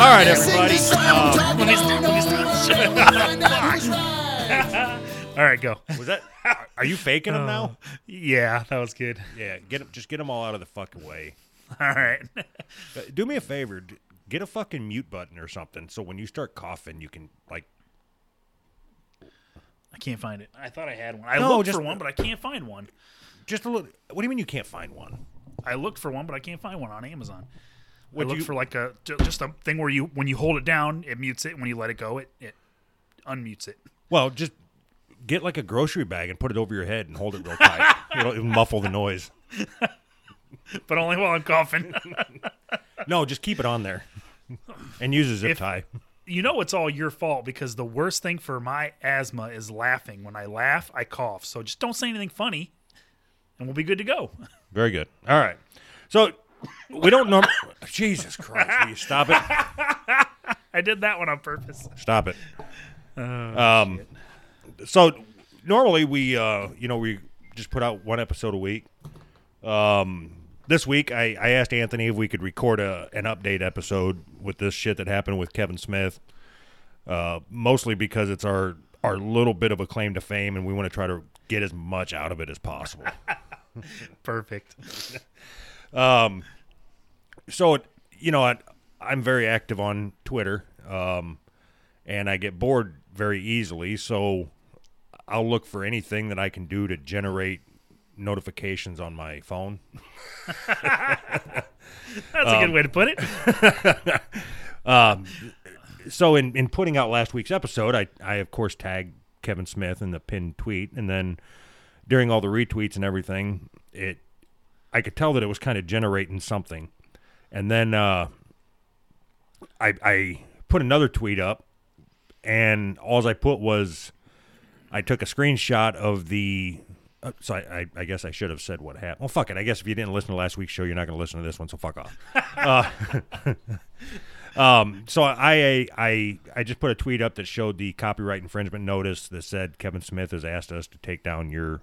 All right, everybody. All right, go. Was that? Are you faking them now? Yeah, that was good. Yeah, just get them all out of the fucking way. All right. Do me a favor. Get a fucking mute button or something, so when you start coughing, you can like. I can't find it. I thought I had one. I No, looked just- for one, but I can't find one. Just a little. What do you mean you can't find one? I looked for one, but I can't find one on Amazon. I Would looked you- for like just a thing where when you hold it down, it mutes it. And when you let it go, it unmutes it. Well, just get like a grocery bag and put it over your head and hold it real tight. It'll muffle the noise. But only while I'm coughing. No, just keep it on there and use a zip If- tie. You know it's all your fault because the worst thing for my asthma is laughing. When I laugh, I cough. So just don't say anything funny, and we'll be good to go. Very good. All right. So we don't know. Jesus Christ! Will you stop it? I did that one on purpose. Stop it. So normally we just put out one episode a week. This week I asked Anthony if we could record an update episode with this shit that happened with Kevin Smith. Mostly because it's our little bit of a claim to fame, and we want to try to get as much out of it as possible. Perfect. So I'm very active on Twitter, and I get bored very easily. So I'll look for anything that I can do to generate notifications on my phone. That's a good way to put it. So in putting out last week's episode, I of course tagged Kevin Smith in the pinned tweet, and then during all the retweets and everything, I could tell that it was kind of generating something. And then I put another tweet up, and all I put was I took a screenshot of the. So I guess I should have said what happened. Well, fuck it. I guess if you didn't listen to last week's show, you're not going to listen to this one, so fuck off. So I just put a tweet up that showed the copyright infringement notice that said Kevin Smith has asked us to take down your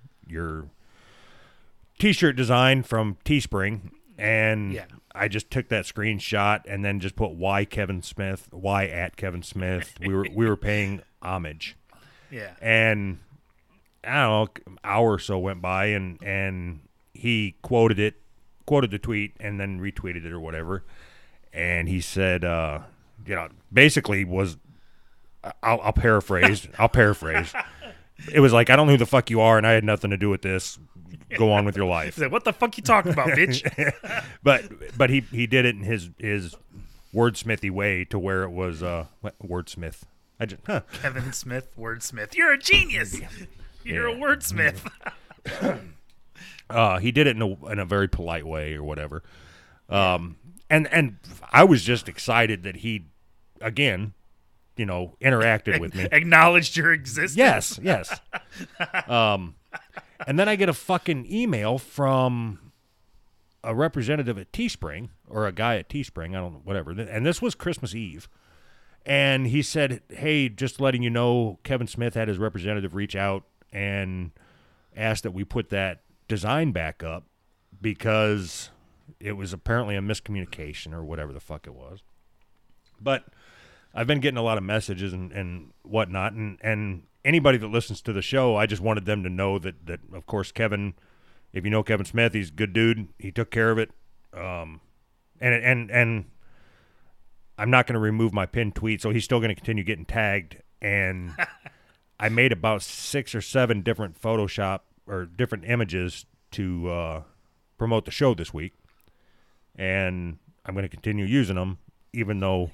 T-shirt design from Teespring, and Yeah. I just took that screenshot and then just put why Kevin Smith, why at Kevin Smith. We were paying homage, Yeah. and I don't know, an hour or so went by, and he quoted the tweet and then retweeted it or whatever. And he said, basically was, I'll paraphrase. It was like, I don't know who the fuck you are, and I had nothing to do with this. Go on with your life. He's like, what the fuck you talking about, bitch? But he did it in his wordsmithy way to where it was wordsmith. Kevin Smith, wordsmith. You're a genius. You're a wordsmith. He did it in a very polite way or whatever. And I was just excited that he, again, interacted with me. Acknowledged your existence. Yes. And then I get a fucking email from a representative at Teespring, or a guy at Teespring, I don't know, whatever. And this was Christmas Eve. And he said, hey, just letting you know, Kevin Smith had his representative reach out and asked that we put that design back up because it was apparently a miscommunication or whatever the fuck it was. But I've been getting a lot of messages and whatnot, and anybody that listens to the show, I just wanted them to know that of course, Kevin, if you know Kevin Smith, he's a good dude. He took care of it. And I'm not going to remove my pinned tweet, so he's still going to continue getting tagged. And I made about 6 or 7 different Photoshop or different images to promote the show this week. And I'm going to continue using them, even though...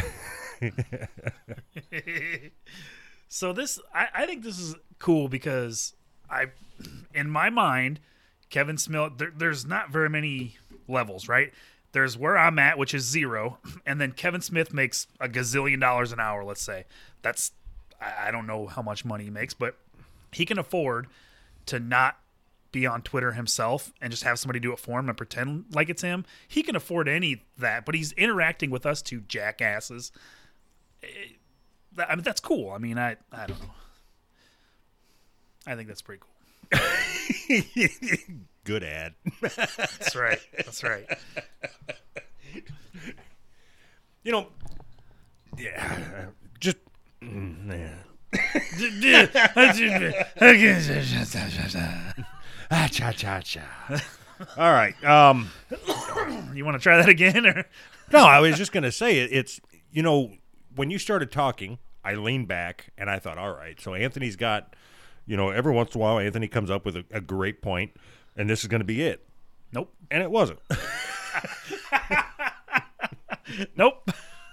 So I think this is cool because in my mind, Kevin Smith, there's not very many levels, right? There's where I'm at, which is 0, and then Kevin Smith makes a gazillion dollars an hour, let's say. That's, I don't know how much money he makes, but he can afford to not be on Twitter himself and just have somebody do it for him and pretend like it's him. He can afford any of that, but he's interacting with us two jackasses. I mean, that's cool. I mean, I don't know. I think that's pretty cool. Good ad. That's right. That's right. Yeah, just yeah. Cha cha cha. All right. You want to try that again? Or? No, I was just gonna say it's when you started talking, I leaned back and I thought, all right, so Anthony's got, every once in a while Anthony comes up with a great point, and this is going to be it. Nope. And it wasn't. Nope.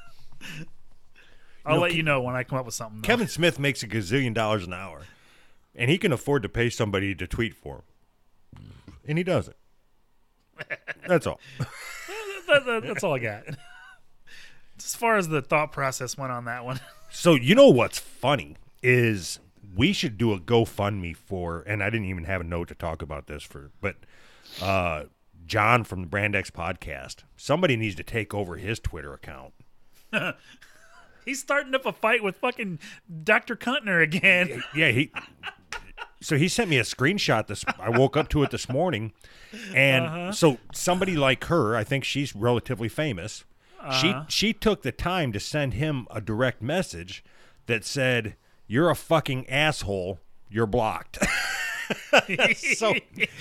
I'll let you know when I come up with something. Kevin Smith makes $1 gazillion an hour, and he can afford to pay somebody to tweet for him, and he doesn't. That's all. That's all I got. As far as the thought process went on that one. So what's funny is we should do a GoFundMe for, and I didn't even have a note to talk about this but John from the Brand X podcast. Somebody needs to take over his Twitter account. He's starting up a fight with fucking Dr. Kuntner again. Yeah, So he sent me a screenshot. I woke up to it this morning, and so somebody like her, I think she's relatively famous. She took the time to send him a direct message that said, "You're a fucking asshole. You're blocked." So,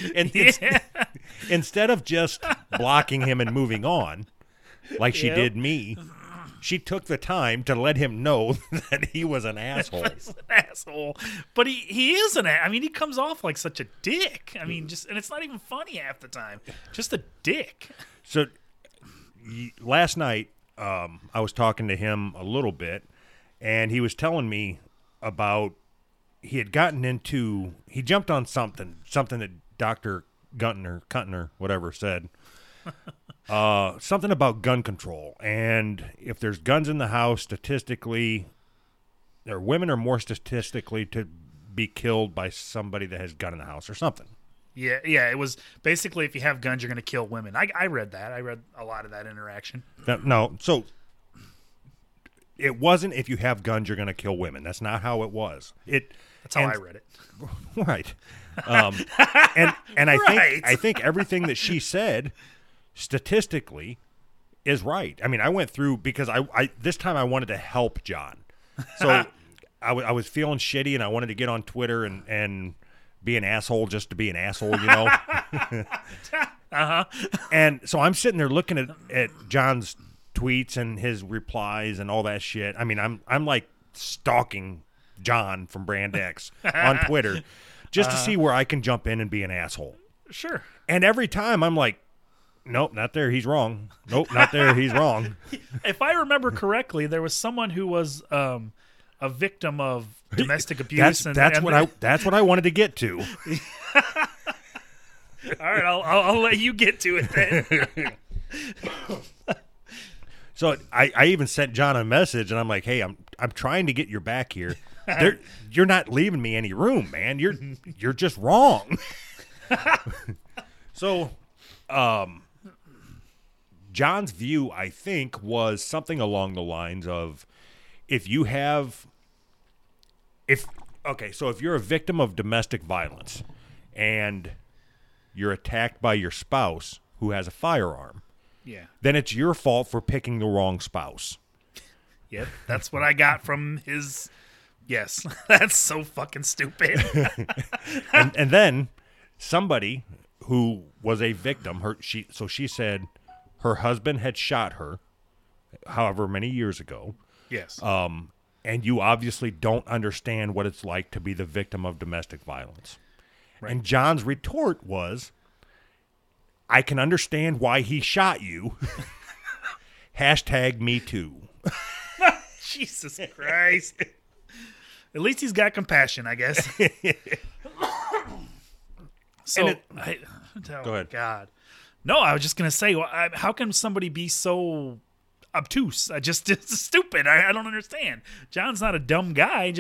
instead of just blocking him and moving on, like she did me, she took the time to let him know that he was an asshole. He's an asshole. But he is he comes off like such a dick. And it's not even funny half the time. Just a dick. So last night, I was talking to him a little bit, and he was telling me about he jumped on something that Dr. Kuntner, whatever, said. Something about gun control, and if there's guns in the house, statistically, women are more statistically to be killed by somebody that has a gun in the house or something. Yeah, it was basically if you have guns, you're going to kill women. I read that. I read a lot of that interaction. No, so it wasn't if you have guns, you're going to kill women. That's not how it was. That's how I read it. Right. And I think everything that she said statistically is right. I went through because I this time I wanted to help John. So I was feeling shitty and I wanted to get on Twitter and be an asshole just to be an asshole, And so I'm sitting there looking at John's tweets and his replies and all that shit. I'm like stalking John from Brand X on Twitter just to see where I can jump in and be an asshole. Sure. And every time I'm like, nope, not there. He's wrong. Nope, not there. He's wrong. If I remember correctly, there was someone who was a victim of domestic abuse. That's what I wanted to get to. All right, I'll let you get to it then. So I even sent John a message, and I'm like, hey, I'm trying to get your back here. You're not leaving me any room, man. You're just wrong. So, John's view, I think, was something along the lines of if you're a victim of domestic violence and you're attacked by your spouse who has a firearm, then it's your fault for picking the wrong spouse. Yep, that's what I got from his. Yes, that's so fucking stupid. and then somebody who was a victim, she said her husband had shot her, however many years ago. Yes. And you obviously don't understand what it's like to be the victim of domestic violence. Right. And John's retort was, I can understand why he shot you. #MeToo. Jesus Christ. At least he's got compassion, I guess. So, go ahead. God. No, I was just going to say, how can somebody be so obtuse? It's stupid. I don't understand. John's not a dumb guy.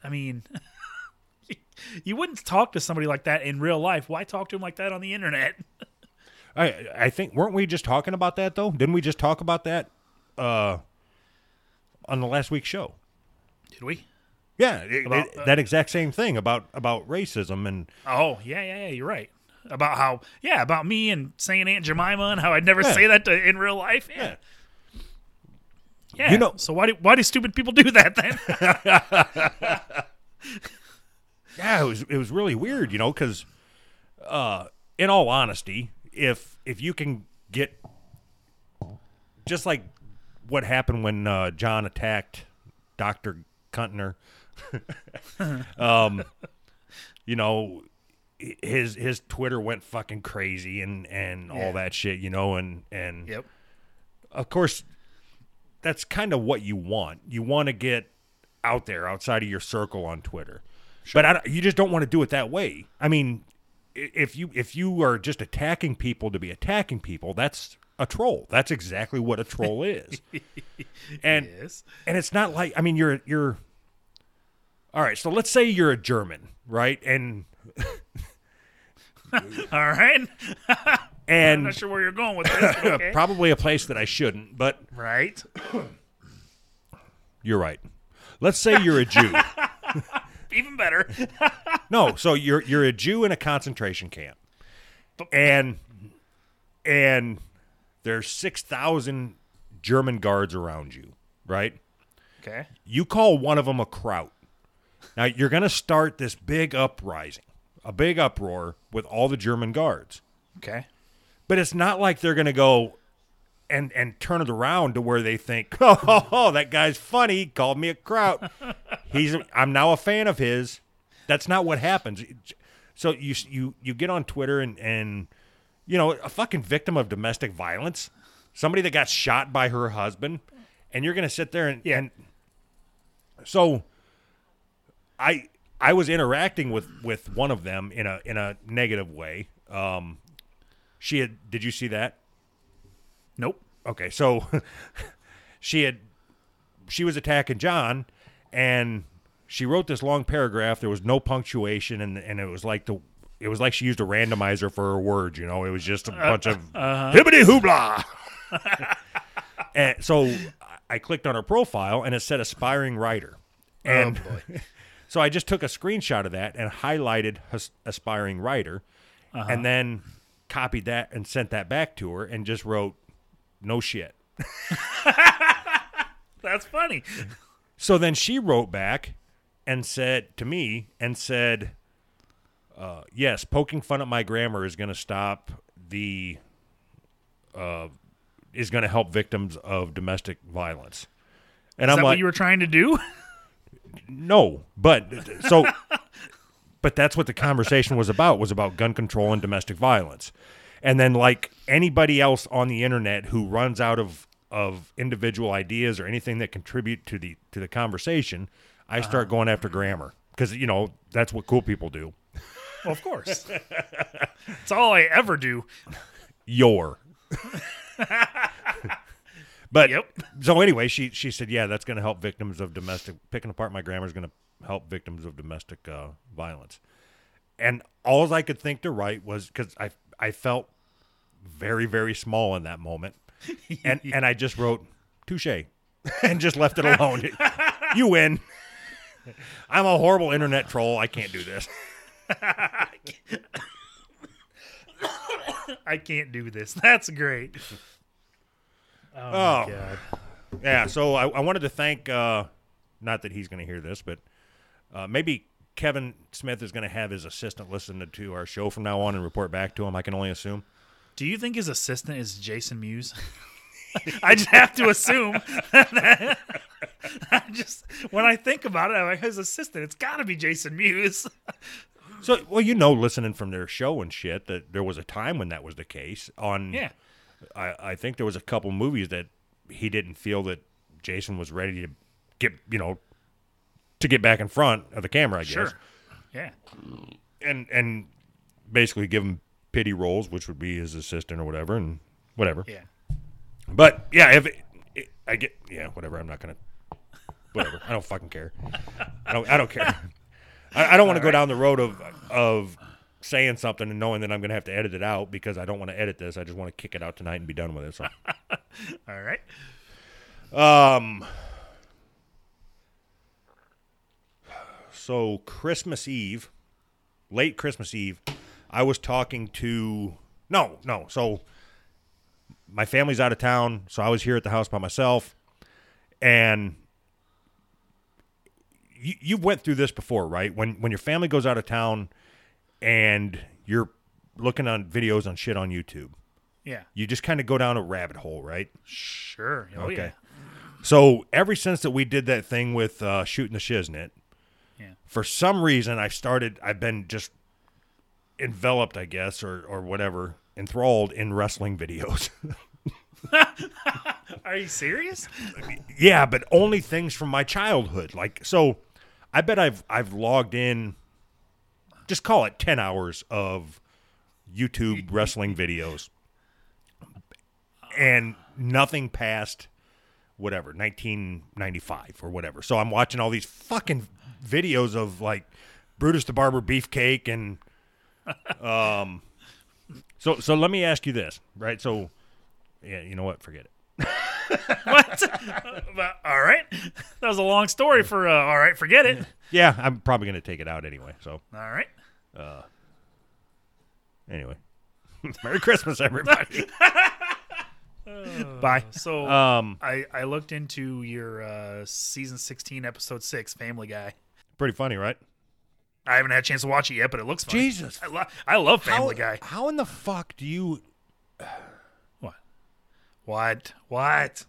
You wouldn't talk to somebody like that in real life. Why talk to him like that on the internet? I think, weren't we just talking about that, though? Didn't we just talk about that on the last week's show? Did we? Yeah, that exact same thing about racism and. Oh yeah, you're right. About me and saying Aunt Jemima and how I'd never say that in real life. Yeah. Yeah. You know, so why do stupid people do that then? yeah, it was really weird, because in all honesty, if you can get just like what happened when John attacked Dr. Kuntner, his Twitter went fucking crazy and all that shit, and Yep. of course that's kind of what you want. You want to get out there outside of your circle on Twitter. Sure. But you just don't want to do it that way. I mean, if you are just attacking people to be attacking people, that's a troll. That's exactly what a troll is. And Yes. and it's not like, I mean, you're all right, so let's say you're a German, right? And All right. and I'm not sure where you're going with this. But okay. probably a place that I shouldn't, but Right. you're right. Let's say you're a Jew. Even better. No, so you're a Jew in a concentration camp, and there's 6,000 German guards around you, right? Okay. You call one of them a kraut. Now you're going to start this big uprising, a big uproar with all the German guards, Okay. but it's not like they're going to go and turn it around to where they think, oh, that guy's funny. He called me a kraut. I'm now a fan of his. That's not what happens. So you get on Twitter and a fucking victim of domestic violence, somebody that got shot by her husband, and you're going to sit there and so I was interacting with one of them in a negative way. Did you see that? Nope. Okay, so she was attacking John, and she wrote this long paragraph. There was no punctuation, and it was like she used a randomizer for her words. It was just a bunch of hibbity hoobla. And so I clicked on her profile, and it said aspiring writer, and so I just took a screenshot of that and highlighted aspiring writer, and then copied that and sent that back to her, and just wrote, no shit. That's funny. So then she wrote back and said to me, yes, poking fun at my grammar is going to stop is going to help victims of domestic violence. And Is I'm that like, what you were trying to do? no, but that's what the conversation was about gun control and domestic violence. And then, like anybody else on the internet who runs out of individual ideas or anything that contribute to the conversation, I start going after grammar because that's what cool people do. Well, of course. It's all I ever do. But Yep. So anyway, she said, yeah, that's going to help victims of picking apart my grammar is going to help victims of domestic violence. And all I could think to write was, because I felt very, very small in that moment. And I just wrote, touche, and just left it alone. You win. I'm a horrible internet troll. I can't do this. I can't do this. That's great. Oh, my God. Yeah, so I wanted to thank, not that he's going to hear this, but maybe Kevin Smith is going to have his assistant listen to our show from now on and report back to him, I can only assume. Do you think his assistant is Jason Mewes? I just have to assume. When I think about it, I'm like, his assistant, it's got to be Jason Mewes. So, well, listening from their show and shit, that there was a time when that was the case. I think there was a couple movies that he didn't feel that Jason was ready to get back in front of the camera, I guess. Sure. Yeah. And basically give him pity roles, which would be his assistant or whatever, and whatever. Yeah. But yeah, whatever. I'm not gonna. Whatever. I don't fucking care. I don't care. I don't want to go down the road of saying something and knowing that I'm gonna have to edit it out because I don't want to edit this. I just want to kick it out tonight and be done with it. So. All right. So Christmas Eve, late Christmas Eve, I was talking to So my family's out of town, so I was here at the house by myself, And you went through this before, right? When your family goes out of town and you're looking on videos on shit on YouTube, Yeah. you just kind of go down a rabbit hole, right? Sure. Oh, Okay. yeah. So ever since that we did that thing with shooting the shiznit, Yeah. for some reason I've been just enveloped, I guess, or whatever, enthralled in wrestling videos. Are you serious? Yeah, but only things from my childhood. Like, so I bet I've logged in, just call it 10 hours of YouTube wrestling videos, and nothing past whatever 1995 or whatever. So I'm watching all these fucking videos of like Brutus the Barber Beefcake and so let me ask you this, right? So yeah, you know what? Forget it. What? All right. That was a long story for all right, forget it. Yeah, I'm probably going to take it out anyway. So All right. anyway, Merry Christmas, everybody. Bye. So Um, I looked into your season 16, episode 6, Family Guy. Pretty funny, right? I haven't had a chance to watch it yet, but it looks funny. Jesus. I love Family Guy. How in the fuck do you? What? What?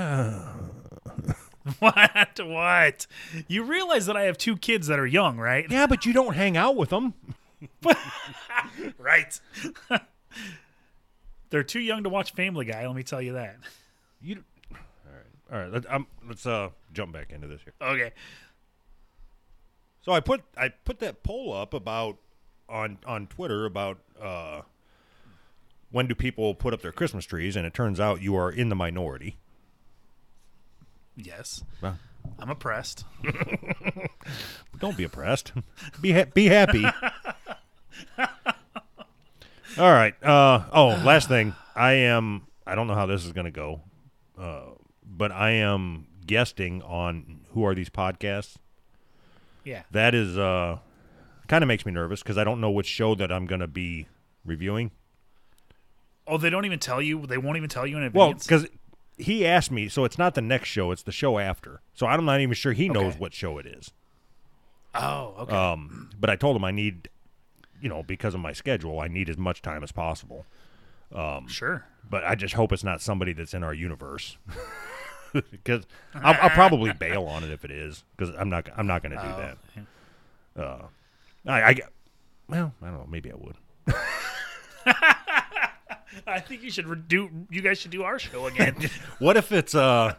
What? You realize that I have 2 kids that are young, right? Yeah, but you don't hang out with them. Right. They're too young to watch Family Guy, let me tell you that. You. All right. Let's jump back into this here. Okay. So I put that poll up about on Twitter about when do people put up their Christmas trees, and it turns out you are in the minority. Yes. Well, I'm oppressed. don't be oppressed. Be happy. All right. Last thing. I don't know how this is going to go, but I am guesting on Who Are These Podcasts. Yeah. That is kind of makes me nervous because I don't know which show that I'm going to be reviewing. Oh, they don't even tell you? They won't even tell you in Well, advance? because he asked me, so it's not the next show, it's the show after. So I'm not even sure he knows Okay. what show it is. Oh, okay. But I told him I need, because of my schedule, I need as much time as possible. Sure. But I just hope it's not somebody that's in our universe, because I'll probably bail on it if it is, because I'm not going to do that. I don't know. Maybe I would. I think you should you guys should do our show again. What if it's what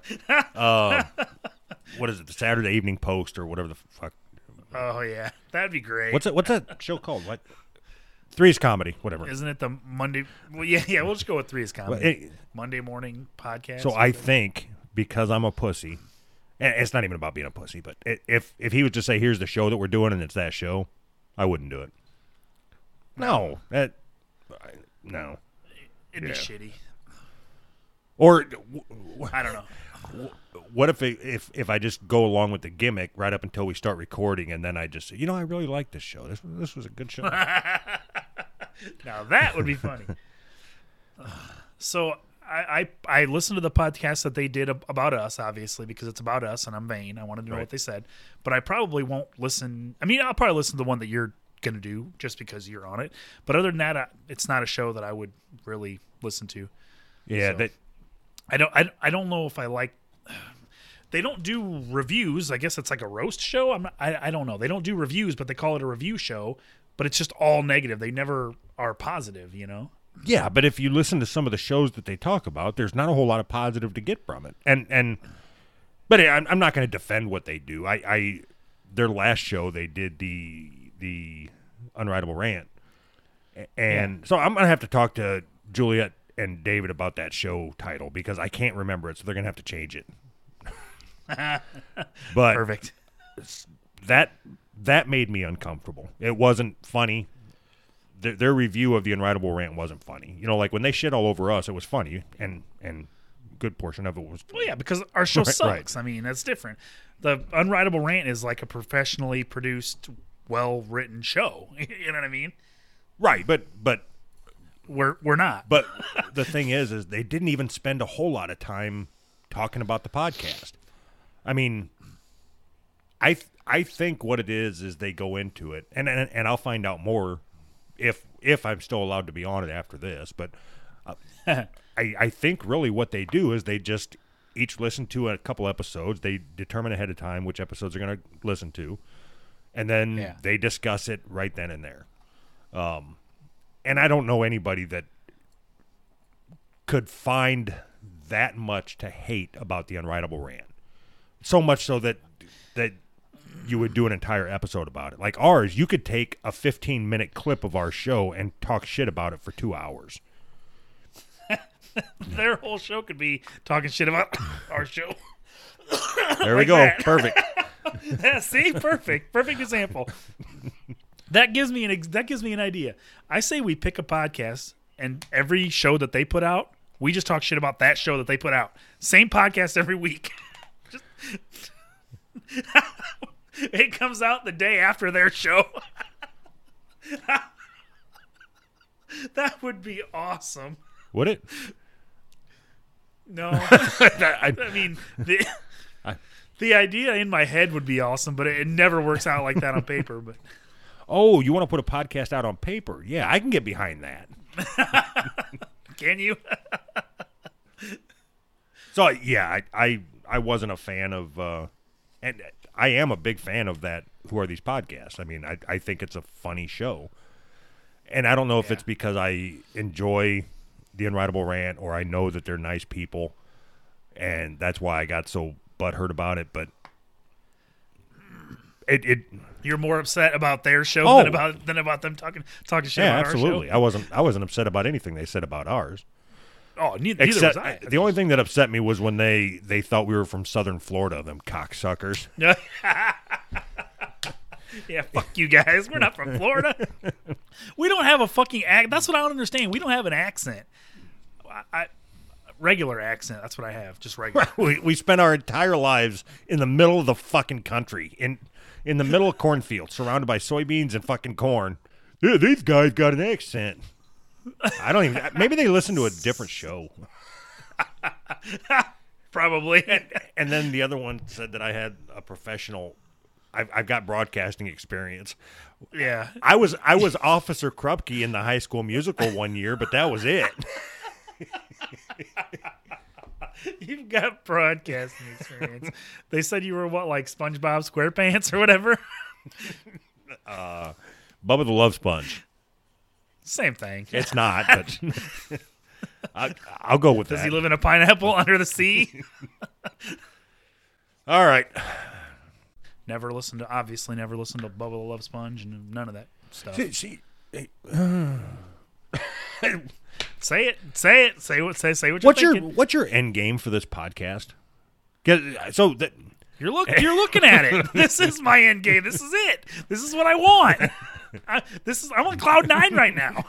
is it? The Saturday Evening Post or whatever the fuck. Oh yeah, that'd be great. What's that show called? What? Three's Comedy, whatever. Isn't it the Monday? Well, yeah. We'll just go with Three's Comedy. Well, Monday morning podcast. So I think because I'm a pussy, and it's not even about being a pussy, but if he would just say, "Here's the show that we're doing," and it's that show, I wouldn't do it. No, no. It'd be shitty. Or I don't know. what if I just go along with the gimmick right up until we start recording, and then I just say, I really like this show. This was a good show. Now that would be funny. So I listened to the podcast that they did about us, obviously, because it's about us, and I'm vain. I wanted to know what they said. But I probably won't listen. I mean, I'll probably listen to the one that you're going to do just because you're on it. But other than that, it's not a show that I would really listen to. Yeah, So, I don't know if I like. They don't do reviews. I guess it's like a roast show. I don't know. They don't do reviews, but they call it a review show. But it's just all negative. They never are positive, Yeah, but if you listen to some of the shows that they talk about, there's not a whole lot of positive to get from it. But I'm not going to defend what they do. Their last show they did the Unwritable Rant, and so I'm going to have to talk to Juliet and David about that show title because I can't remember it, so they're going to have to change it. But Perfect. that made me uncomfortable. It wasn't funny. Their review of the Unwritable Rant wasn't funny. Like when they shit all over us, it was funny, and good portion of it was. Well, yeah, because our show Right, sucks. I mean, that's different. The Unwritable Rant is like a professionally produced, well-written show. You know what I mean? Right, but We're not. But the thing is they didn't even spend a whole lot of time talking about the podcast. I mean, I think what it is they go into it, and I'll find out more if I'm still allowed to be on it after this. But I think really what they do is they just each listen to a couple episodes. They determine ahead of time which episodes they're going to listen to, and then they discuss it right then and there. And I don't know anybody that could find that much to hate about the Unwritable Rant. So much so that you would do an entire episode about it. Like ours, you could take a 15-minute clip of our show and talk shit about it for 2 hours. Their whole show could be talking shit about our show. There we go. That. Perfect. Yeah, see, perfect example. That gives me an idea. I say we pick a podcast, and every show that they put out, we just talk shit about that show that they put out. Same podcast every week. It comes out the day after their show. That would be awesome. Would it? No. I mean, the idea in my head would be awesome, but it never works out like that on paper. But oh, you want to put a podcast out on paper? Yeah, I can get behind that. Can you? So, yeah, I wasn't a fan of, and I am a big fan of that, Who Are These Podcasts? I mean, I think it's a funny show. And I don't know if it's because I enjoy the Unwritable Rant or I know that they're nice people, and that's why I got so butthurt about it, but it you're more upset about their show than about them talking shit about absolutely. our show? I wasn't upset about anything they said about ours. Oh, neither was I. The only thing that upset me was when they thought we were from Southern Florida, them cocksuckers. Yeah, fuck you guys. We're not from Florida. We don't have a fucking accent. That's what I don't understand. We don't have an accent. Regular accent. That's what I have. Just regular. We spent our entire lives in the middle of the fucking country, in the middle of cornfields, surrounded by soybeans and fucking corn. Yeah, these guys got an accent. I don't even. Maybe they listen to a different show. Probably. And then the other one said that I had a professional. I've got broadcasting experience. Yeah. I was Officer Krupke in the High School Musical one year, but that was it. You've got broadcasting experience. They said you were what, like SpongeBob SquarePants or whatever? Bubba the Love Sponge. Same thing. It's not, but I'll go with that. Does he live in a pineapple under the sea? All right. Obviously never listened to Bubba the Love Sponge and none of that stuff. Say it. Say what you're thinking. What's your end game for this podcast? You're looking at it. This is my end game. This is it. This is what I want. I'm on cloud 9 right now.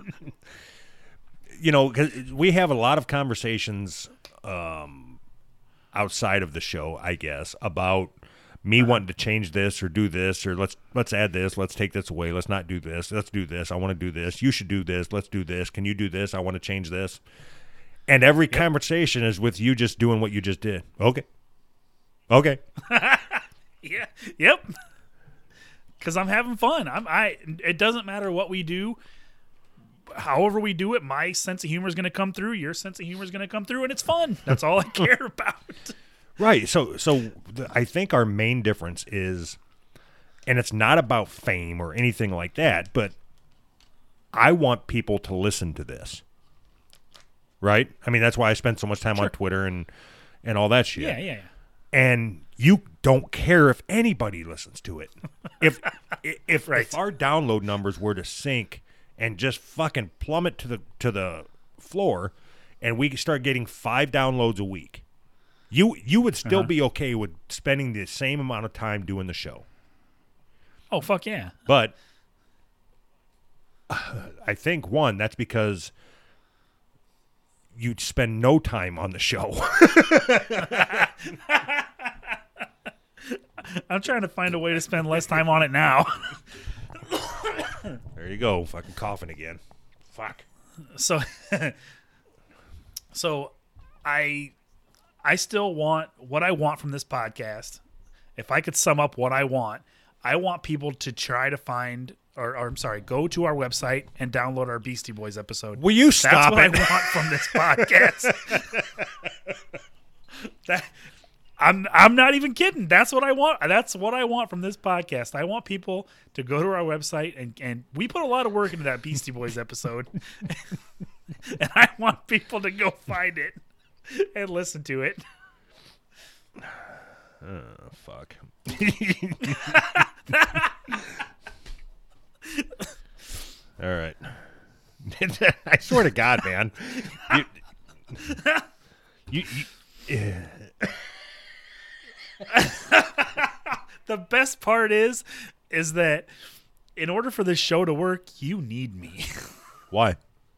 You know, 'cause we have a lot of conversations outside of the show, I guess, about me wanting to change this or do this, or let's add this, let's take this away, let's not do this, let's do this, I want to do this, you should do this, let's do this, can you do this, I want to change this. And every conversation is with you just doing what you just did. Okay. Yeah. Yep. Because I'm having fun. It doesn't matter what we do. However we do it, my sense of humor is going to come through. Your sense of humor is going to come through, and it's fun. That's all I care about. Right. So I think our main difference is, and it's not about fame or anything like that, but I want people to listen to this. Right? I mean, that's why I spend so much time on Twitter and all that shit. Yeah. And you don't care if anybody listens to it. If our download numbers were to sink and just fucking plummet to the floor, and we start getting 5 downloads a week, you would still be okay with spending the same amount of time doing the show. Oh, fuck yeah. But I think, that's because you'd spend no time on the show. I'm trying to find a way to spend less time on it now. There you go. Fucking coughing again. Fuck. So I I still want what I want from this podcast. If I could sum up what I want people to try to find, or I'm sorry, go to our website and download our Beastie Boys episode. Will you stop That's what it? I want from this podcast. I'm not even kidding. That's what I want. That's what I want from this podcast. I want people to go to our website and we put a lot of work into that Beastie Boys episode. And I want people to go find it and listen to it. Oh, fuck. All right. I swear to God, man. You The best part is that in order for this show to work, you need me. Why?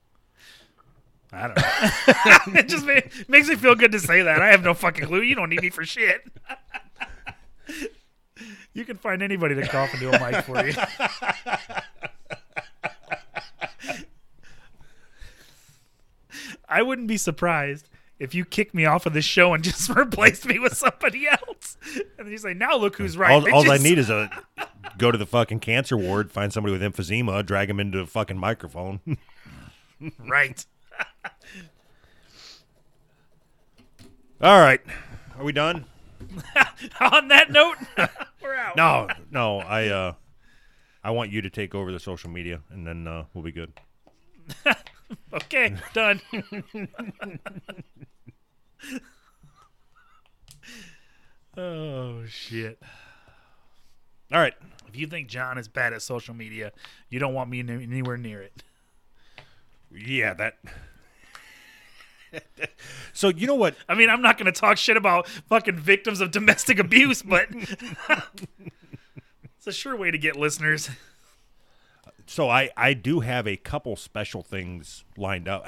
I don't know. It just makes me feel good to say that. I have no fucking clue. You don't need me for shit. You can find anybody to cough into a mic for you. I wouldn't be surprised if you kick me off of this show and just replaced me with somebody else. And then you say, now look who's right. All I need is go to the fucking cancer ward, find somebody with emphysema, drag him into a fucking microphone. Right. All right. Are we done? On that note, we're out. No. I want you to take over the social media, and then we'll be good. Okay, done. Oh, shit. All right. If you think John is bad at social media, you don't want me anywhere near it. Yeah, that. So, you know what? I mean, I'm not going to talk shit about fucking victims of domestic abuse, but it's a sure way to get listeners. So I do have a couple special things lined up.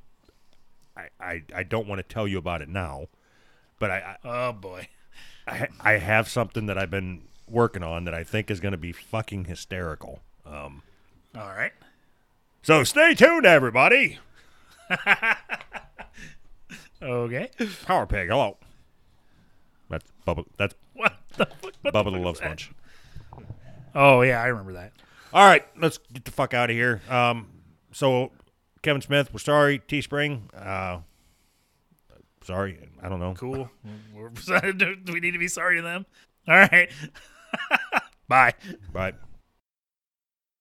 I don't want to tell you about it now, but Oh, boy. I have something that I've been working on that I think is going to be fucking hysterical. All right. So stay tuned, everybody. Okay. Power Pig, hello. That's Bubba. That's What the fuck? Bubba the Love Sponge. Oh, yeah, I remember that. All right, let's get the fuck out of here. So Kevin Smith, we're sorry. Teespring, sorry. I don't know. Cool. Do we need to be sorry to them? All right. Bye. Bye.